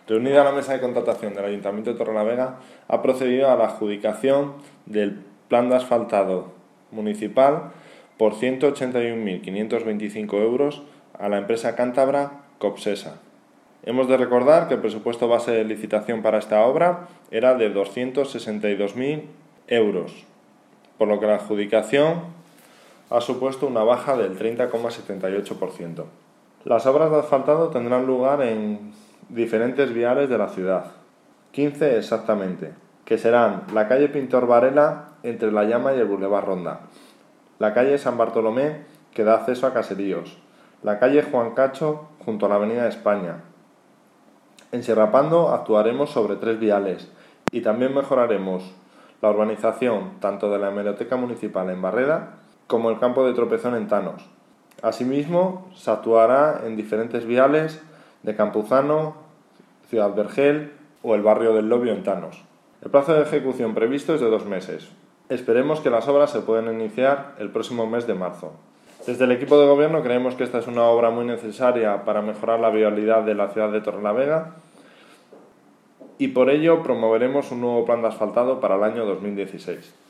Reunida la mesa de contratación del Ayuntamiento de Torrelavega, ha procedido a la adjudicación del plan de asfaltado municipal por 181.525 euros a la empresa cántabra Copsesa. Hemos de recordar que el presupuesto base de licitación para esta obra era de 262.000 euros, por lo que la adjudicación ha supuesto una baja del 30,78%. Las obras de asfaltado tendrán lugar en diferentes viales de la ciudad, 15 exactamente, que serán la calle Pintor Varela entre La Llama y el Boulevard Ronda, la calle San Bartolomé que da acceso a Caseríos, la calle Juan Cacho junto a la Avenida de España. En Serrapando actuaremos sobre 3 viales y también mejoraremos la urbanización tanto de la hemeroteca municipal en Barreda como el campo de tropezón en Tanos. Asimismo, se actuará en diferentes viales de Campuzano, Ciudad Vergel o el barrio del Lobio en Tanos. El plazo de ejecución previsto es de 2 meses. Esperemos que las obras se puedan iniciar el próximo mes de marzo. Desde el equipo de gobierno creemos que esta es una obra muy necesaria para mejorar la vialidad de la ciudad de Torrelavega y por ello promoveremos un nuevo plan de asfaltado para el año 2016.